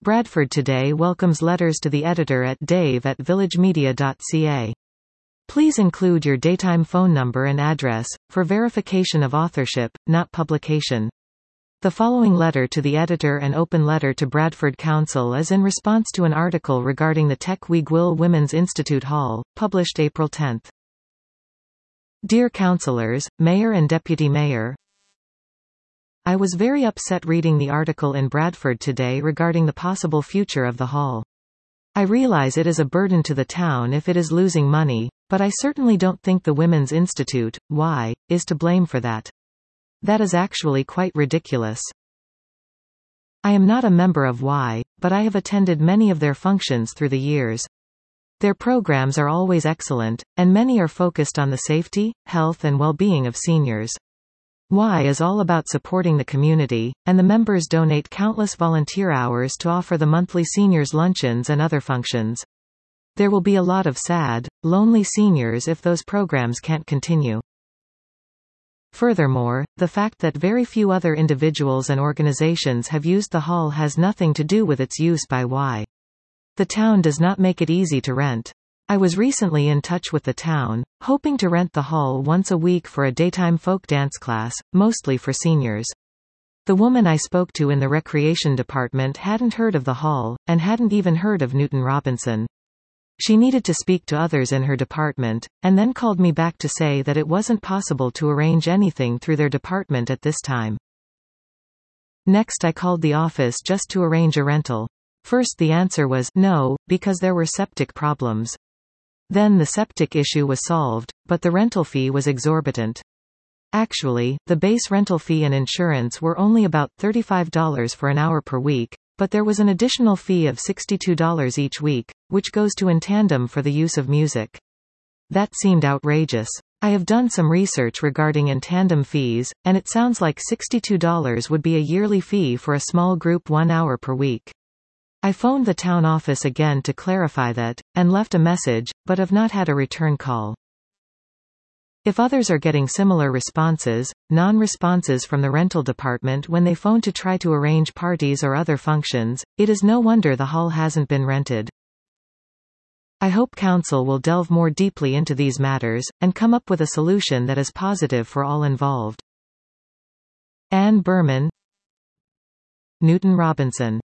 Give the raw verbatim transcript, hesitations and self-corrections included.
Bradford Today welcomes letters to the editor at dave at villagemedia dot c a. Please include your daytime phone number and address, for verification of authorship, not publication. The following letter to the editor and open letter to Bradford Council is in response to an article regarding the Tech Week Will Women's Institute Hall, published April tenth. Dear Councillors, Mayor and Deputy Mayor, I was very upset reading the article in Bradford Today regarding the possible future of the hall. I realize it is a burden to the town if it is losing money, but I certainly don't think the Women's Institute, Y, is to blame for that. That is actually quite ridiculous. I am not a member of Y, but I have attended many of their functions through the years. Their programs are always excellent, and many are focused on the safety, health and well-being of seniors. Y is all about supporting the community, and the members donate countless volunteer hours to offer the monthly seniors luncheons and other functions. There will be a lot of sad, lonely seniors if those programs can't continue. Furthermore, the fact that very few other individuals and organizations have used the hall has nothing to do with its use by Y. The town does not make it easy to rent. I was recently in touch with the town, hoping to rent the hall once a week for a daytime folk dance class, mostly for seniors. The woman I spoke to in the recreation department hadn't heard of the hall, and hadn't even heard of Newton Robinson. She needed to speak to others in her department, and then called me back to say that it wasn't possible to arrange anything through their department at this time. Next I called the office just to arrange a rental. First the answer was no, because there were septic problems. Then the septic issue was solved, but the rental fee was exorbitant. Actually, the base rental fee and insurance were only about thirty-five dollars for an hour per week, but there was an additional fee of sixty-two dollars each week, which goes to in tandem for the use of music. That seemed outrageous. I have done some research regarding in tandem fees, and it sounds like sixty-two dollars would be a yearly fee for a small group one hour per week. I phoned the town office again to clarify that, and left a message, but have not had a return call. If others are getting similar responses, non-responses from the rental department when they phone to try to arrange parties or other functions, it is no wonder the hall hasn't been rented. I hope Council will delve more deeply into these matters, and come up with a solution that is positive for all involved. Anne Berman, Newton Robinson.